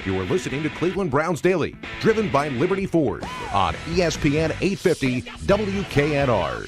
You are listening to Cleveland Browns Daily, driven by Liberty Ford on ESPN 850 WKNR.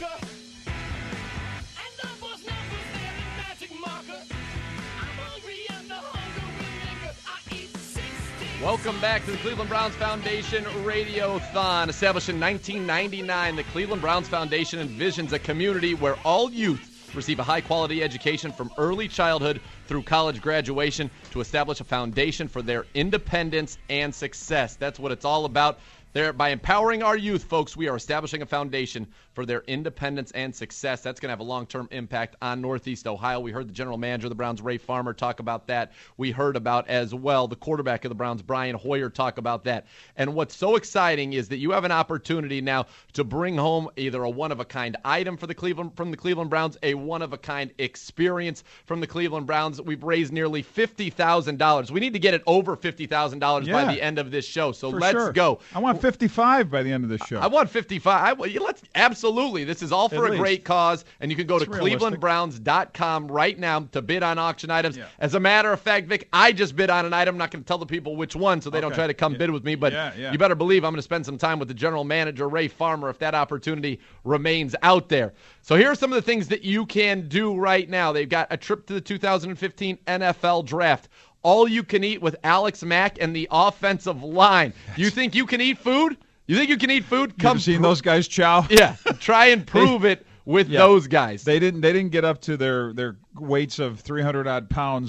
Welcome back to the Cleveland Browns Foundation Radiothon. Established in 1999, the Cleveland Browns Foundation envisions a community where all youth receive a high-quality education from early childhood through college graduation to establish a foundation for their independence and success. That's what it's all about. By empowering our youth, folks, we are establishing a foundation for their independence and success. That's going to have a long-term impact on Northeast Ohio. We heard the general manager of the Browns, Ray Farmer, talk about that. We heard about, as well, the quarterback of the Browns, Brian Hoyer, talk about that. And what's so exciting is that you have an opportunity now to bring home either a one-of-a-kind item from the Cleveland Browns, a one-of-a-kind experience from the Cleveland Browns. We've raised nearly $50,000. We need to get it over $50,000 by the end of this show. So let's go. I want 55 by the end of the show. I want 55. Absolutely. This is all for a great cause, and you can go to clevelandbrowns.com right now to bid on auction items. Yeah. As a matter of fact, Vic, I just bid on an item. I'm not going to tell the people which one so they don't try to come bid with me, but you better believe I'm going to spend some time with the general manager, Ray Farmer, if that opportunity remains out there. So here are some of the things that you can do right now. They've got a trip to the 2015 NFL Draft. All you can eat with Alex Mack and the offensive line. You think you can eat food? You think you can eat food? Come seen those guys chow? Yeah, try and prove it with those guys. They didn't get up to their weights of 300-odd pounds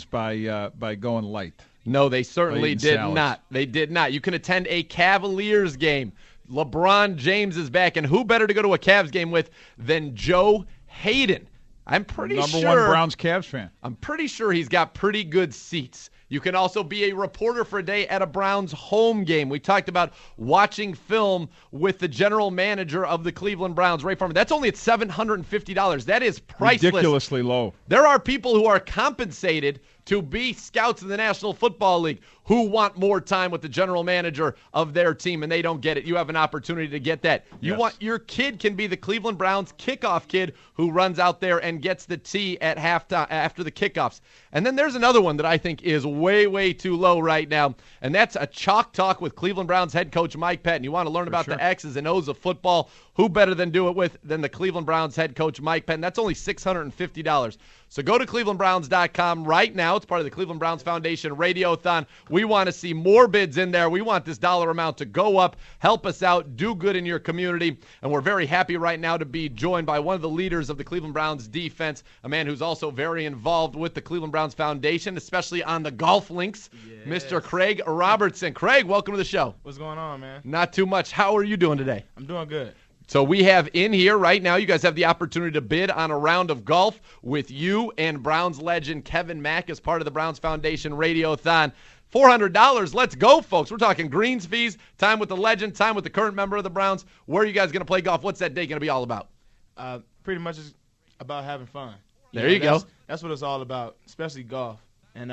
by going light. No, they certainly did not. They did not. You can attend a Cavaliers game. LeBron James is back, and who better to go to a Cavs game with than Joe Hayden? I'm pretty sure. Number one Browns Cavs fan. I'm pretty sure he's got pretty good seats. You can also be a reporter for a day at a Browns home game. We talked about watching film with the general manager of the Cleveland Browns, Ray Farmer. That's only at $750. That is priceless. Ridiculously low. There are people who are compensated to be scouts in the National Football League who want more time with the general manager of their team, and they don't get it. You have an opportunity to get that. Your kid can be the Cleveland Browns kickoff kid who runs out there and gets the tee at halftime after the kickoffs. And then there's another one that I think is way, way too low right now, and that's a chalk talk with Cleveland Browns head coach Mike Patton. You want to learn about the X's and O's of football? Who better than do it than the Cleveland Browns head coach Mike Patton? That's only $650. So go to clevelandbrowns.com right now. It's part of the Cleveland Browns Foundation Radiothon. We want to see more bids in there. We want this dollar amount to go up. Help us out. Do good in your community. And we're very happy right now to be joined by one of the leaders of the Cleveland Browns defense, a man who's also very involved with the Cleveland Browns Foundation, especially on the golf links, Mr. Craig Robertson. Craig, welcome to the show. What's going on, man? Not too much. How are you doing today? I'm doing good. So we have in here right now, you guys have the opportunity to bid on a round of golf with you and Browns legend Kevin Mack as part of the Browns Foundation Radiothon. $400. Let's go, folks. We're talking greens fees, time with the legend, time with the current member of the Browns. Where are you guys going to play golf? What's that day going to be all about? Pretty much it's about having fun. There you go. That's what it's all about, especially golf. And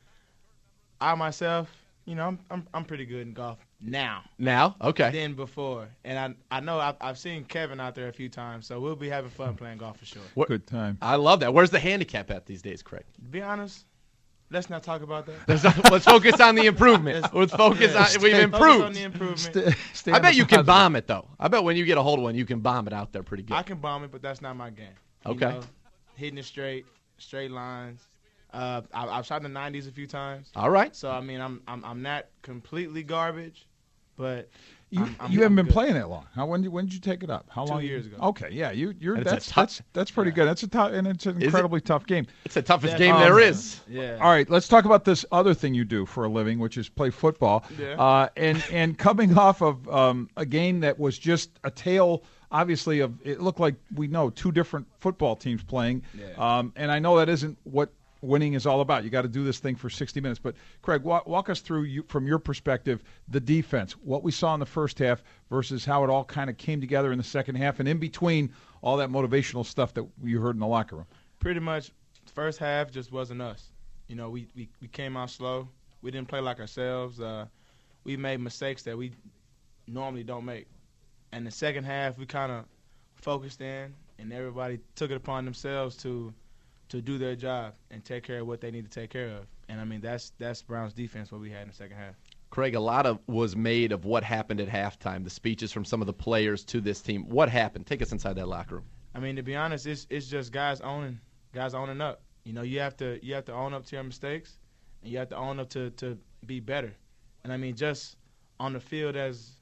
I myself, I'm pretty good in golf now. Now? Okay. Than before. And I know I've seen Kevin out there a few times, so we'll be having fun playing golf for sure. Good time. I love that. Where's the handicap at these days, Craig? To be honest, let's not talk about that. Let's focus on the improvement. We've improved. Focus on the improvement. I bet you can bomb it, though. I bet when you get a hold of one, you can bomb it out there pretty good. I can bomb it, but that's not my game. Okay. Hitting it straight lines. I've shot in the 90s a few times. All right. So I mean, I'm not completely garbage, but you haven't been playing that long. When did you take it up? How long? 2 years ago. Okay, yeah, that's pretty good. That's it's an Is incredibly tough game. It's the toughest game there is. Yeah. All right, let's talk about this other thing you do for a living, which is play football. Yeah. And coming off of a game that was just a tale. Obviously, it looked like two different football teams playing. Yeah. And I know that isn't what winning is all about. You got to do this thing for 60 minutes. But, Craig, walk us through, from your perspective, the defense, what we saw in the first half versus how it all kind of came together in the second half, and in between all that motivational stuff that you heard in the locker room. Pretty much first half just wasn't us. We came out slow. We didn't play like ourselves. We made mistakes that we normally don't make. And the second half, we kind of focused in, and everybody took it upon themselves to do their job and take care of what they need to take care of. And, I mean, that's Browns defense, what we had in the second half. Craig, a lot of was made of what happened at halftime, the speeches from some of the players to this team. What happened? Take us inside that locker room. I mean, to be honest, it's just guys owning up. You know, you have to own up to your mistakes, and you have to own up to be better. And I mean, just on the field as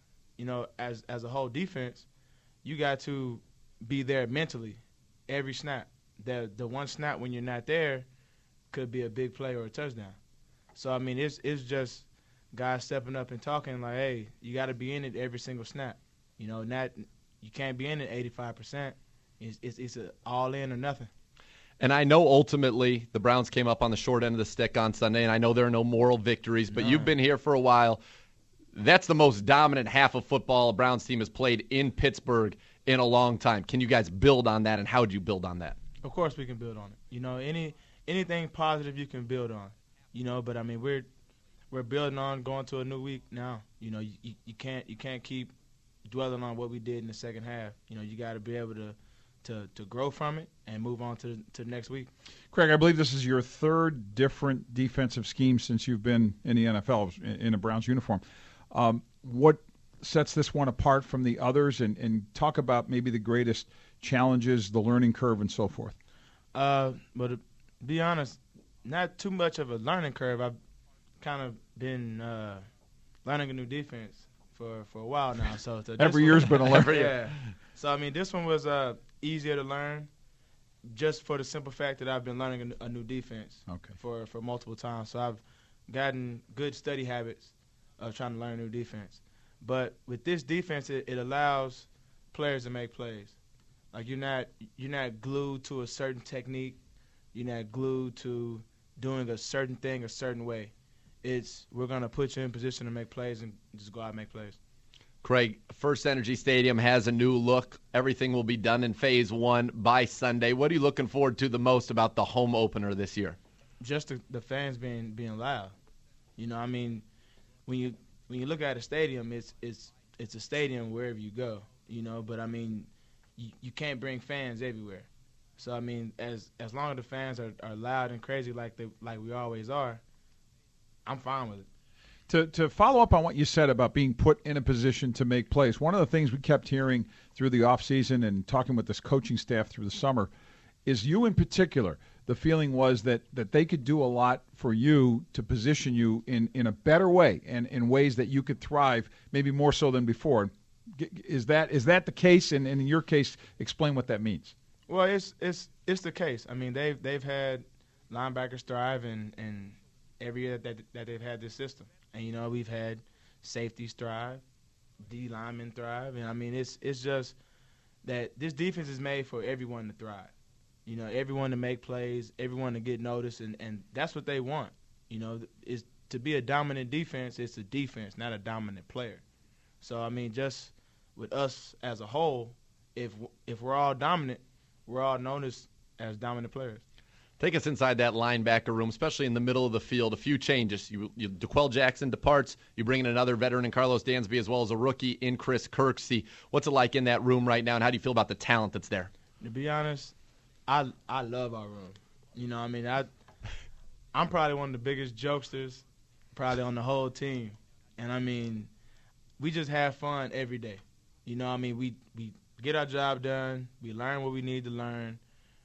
a whole defense, you got to be there mentally every snap. The one snap when you're not there could be a big play or a touchdown. So I mean, it's just guys stepping up and talking like, hey, you got to be in it every single snap. You know, you can't be in it 85%. It's a all in or nothing. And I know ultimately the Browns came up on the short end of the stick on Sunday, and I know there are no moral victories, but you've been here for a while. That's the most dominant half of football a Browns team has played in Pittsburgh in a long time. Can you guys build on that, and how do you build on that? Of course we can build on it. You know, anything positive you can build on. You know, but I mean we're building on going to a new week now. You know, you can't keep dwelling on what we did in the second half. You know, you got to be able to grow from it and move on to the next week. Craig, I believe this is your third different defensive scheme since you've been in the NFL in a Browns uniform. What sets this one apart from the others, and talk about maybe the greatest challenges, the learning curve, and so forth? But to be honest, not too much of a learning curve. I've kind of been learning a new defense for a while now. So every year's been a learning. Yeah. So I mean, this one was easier to learn, just for the simple fact that I've been learning a new defense for multiple times. So I've gotten good study habits of trying to learn a new defense. But with this defense, it allows players to make plays. Like you're not glued to a certain technique. You're not glued to doing a certain thing a certain way. We're going to put you in position to make plays and just go out and make plays. Craig, First Energy Stadium has a new look. Everything will be done in Phase 1 by Sunday. What are you looking forward to the most about the home opener this year? Just the fans being loud. You know, I mean, when you look at a stadium, it's a stadium wherever you go. You know, but I mean, you can't bring fans everywhere. So I mean, as long as the fans are loud and crazy like we always are, I'm fine with it. To follow up on what you said about being put in a position to make plays, one of the things we kept hearing through the offseason and talking with this coaching staff through the summer is you in particular. The feeling was that they could do a lot for you to position you in a better way and in ways that you could thrive, maybe more so than before. Is that the case? And in your case, explain what that means. Well, it's the case. I mean, they've had linebackers thrive and every year that they've had this system. And, you know, we've had safeties thrive, D linemen thrive. And, I mean, it's just that this defense is made for everyone to thrive. You know, everyone to make plays, everyone to get noticed, and that's what they want. You know, is to be a dominant defense, it's a defense, not a dominant player. So, I mean, just with us as a whole, if we're all dominant, we're all known as dominant players. Take us inside that linebacker room, especially in the middle of the field. A few changes. DeQuell Jackson departs. You bring in another veteran in Carlos Dansby as well as a rookie in Chris Kirksey. What's it like in that room right now, and how do you feel about the talent that's there? To be honest, I love our room. You know, I mean, I'm probably one of the biggest jokesters probably on the whole team. And, I mean, we just have fun every day. You know, I mean, we get our job done. We learn what we need to learn.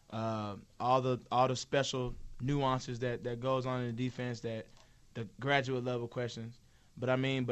All the special nuances that goes on in the defense, that the graduate level questions. But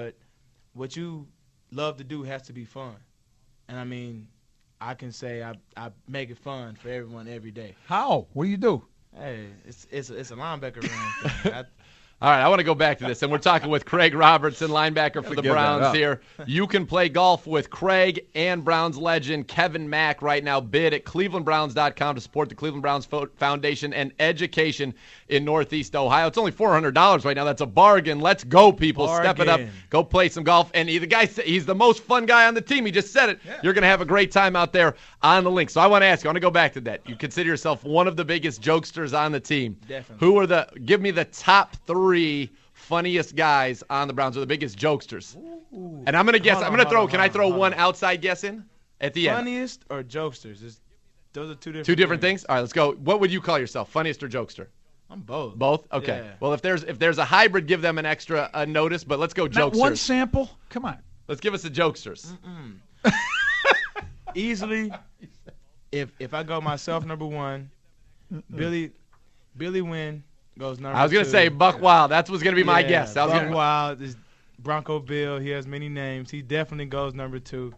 what you love to do has to be fun. And I mean, I can say I make it fun for everyone every day. How? What do you do? Hey, it's a linebacker room. All right, I want to go back to this, and we're talking with Craig Robertson, linebacker for the Browns here. You can play golf with Craig and Browns legend Kevin Mack right now. Bid at clevelandbrowns.com to support the Cleveland Browns Foundation and education in Northeast Ohio. It's only $400 right now. That's a bargain. Let's go, people. Step it up. Go play some golf. And the guy said he's the most fun guy on the team. He just said it. Yeah. You're going to have a great time out there on the link. So I want to ask you, I want to go back to that. You consider yourself one of the biggest jokesters on the team. Definitely. Give me the top 3 funniest guys on the Browns, or the biggest jokesters. Ooh. And I'm going to guess. Can I throw one outside guess in at the end? Funniest or jokesters? Those are two different things? All right, let's go. What would you call yourself, funniest or jokester? I'm both. Both? Okay. Yeah. Well, if there's a hybrid, give them an extra notice. But let's go Not jokesters. one sample? Come on. Let's give us the jokesters. Easily, if I go myself number one, Billy Wynn goes number two. I was gonna say Buck Wild. That was gonna be my guess. Buck Wild is Bronco Bill. He has many names. He definitely goes number two.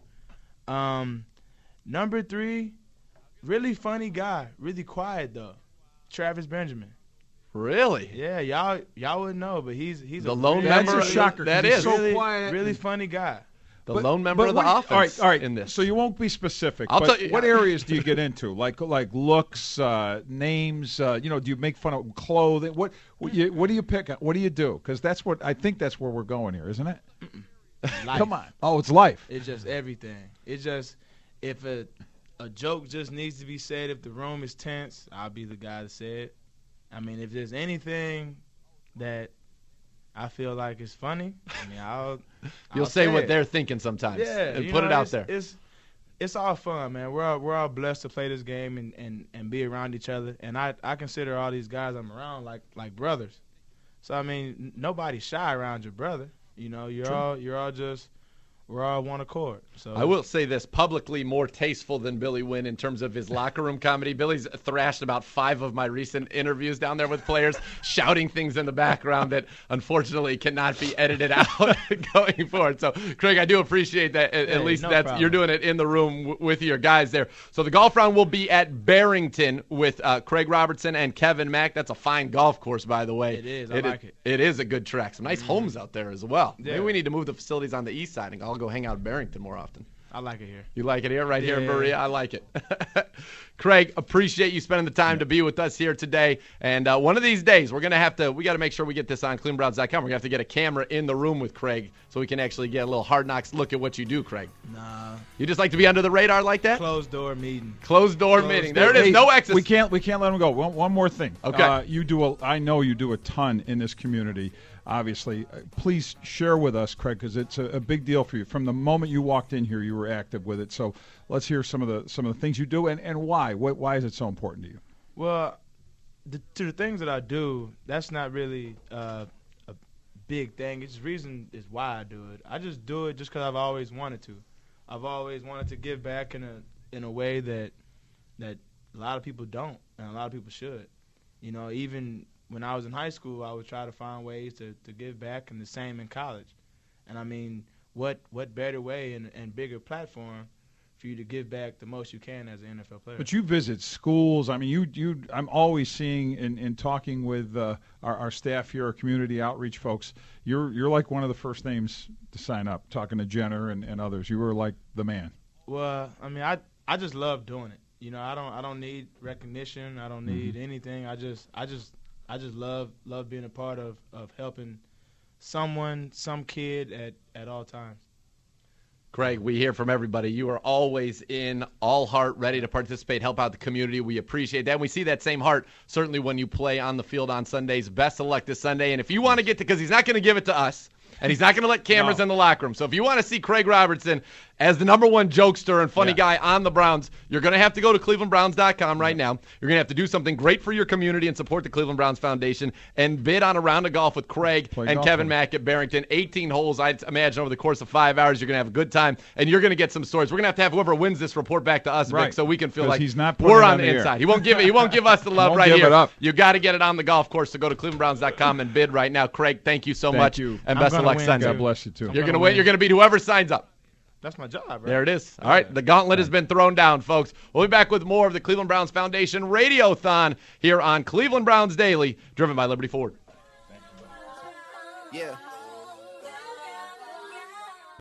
Number three, really funny guy, really quiet though, Travis Benjamin. Really? Yeah, y'all wouldn't know, but he's The a lone really, member. That's a shocker. That He's is so really, quiet. really funny guy. the lone member of the what- offense. All right. In this. So you won't be specific. I'll but tell you- what areas do you get into? Like looks, names. Do you make fun of clothing? What do you pick? What do you do? Because I think that's where we're going here, isn't it? Life. Come on. Oh, it's life. It's just everything. It's just if a joke just needs to be said, if the room is tense, I'll be the guy to say it. I mean, if there's anything that I feel like is funny, I mean, I'll say what it. they're thinking sometimes. Yeah, and you put know, it out there. It's all fun, man. We're all blessed to play this game and be around each other. And I consider all these guys I'm around like brothers. So I mean, nobody's shy around your brother. You know, we're all one accord. So I will say this, publicly more tasteful than Billy Wynn in terms of his locker room comedy. Billy's thrashed about 5 of my recent interviews down there with players, shouting things in the background that unfortunately cannot be edited out going forward. So, Craig, I do appreciate that. At least no that's problem. you're doing it in the room with your guys there. So the golf round will be at Barrington with Craig Robertson and Kevin Mack. That's a fine golf course, by the way. It is. I like it. It is a good track. Some nice homes out there as well. Yeah. Maybe we need to move the facilities on the east side and I'll go hang out in Barrington more often. I like it here. You like it here? Right here in Yeah. Berea? I like it. Craig, appreciate you spending the time to be with us here today. And one of these days, we got to make sure we get this on clevelandbrowns.com. We're going to have to get a camera in the room with Craig so we can actually get a little Hard Knocks look at what you do, Craig. Nah, You just like to be under the radar like that? closed door meeting. Closed door Closed meeting. door. There it is. Hey, No exits. We can't let him go. One more thing. Okay. I know you do a ton in this community. Obviously, please share with us, Craig, because it's a big deal for you. From the moment you walked in here, you were active with it. So let's hear some of the things you do and why. Why is it so important to you? Well, to the things that I do, that's not really a big thing. It's the reason is why I do it. I just do it just because I've always wanted to. I've always wanted to give back in a way that a lot of people don't, and a lot of people should. You know, even when I was in high school, I would try to find ways to give back, and the same in college. And I mean, what better way and bigger platform for you to give back the most you can as an NFL player? But you visit schools. I mean, I'm always seeing in talking with our staff here, our community outreach folks. You're like one of the first names to sign up. Talking to Jenner and others, you were like the man. Well, I mean, I just love doing it. You know, I don't need recognition. I don't need anything. I just love being a part of helping some kid at all times. Craig, we hear from everybody. You are always in all heart, ready to participate, help out the community. We appreciate that. And we see that same heart certainly when you play on the field on Sundays. Best of luck this Sunday. And if you want to get to, because he's not going to give it to us, and he's not going to let cameras in the locker room. So if you want to see Craig Robertson as the number one jokester and funny guy on the Browns, you're going to have to go to clevelandbrowns.com right now. You're going to have to do something great for your community and support the Cleveland Browns Foundation and bid on a round of golf with Craig and Kevin Mack at Barrington. 18 holes, I'd imagine, over the course of 5 hours. You're going to have a good time, and you're going to get some stories. We're going to have whoever wins this report back to us, Vic, so we can feel like he's not we're on the the air. inside. He won't give us the love Won't right give here. it up. You got to get it on the golf course, so go to clevelandbrowns.com and bid right now. Craig, thank you so much, you. and I'm best of gonna luck win, Sunday. God bless you too. You're going to win. You're going to beat whoever signs up. That's my job, right? There it is. All right, the gauntlet has been thrown down, folks. We'll be back with more of the Cleveland Browns Foundation Radiothon here on Cleveland Browns Daily, driven by Liberty Ford. Yeah.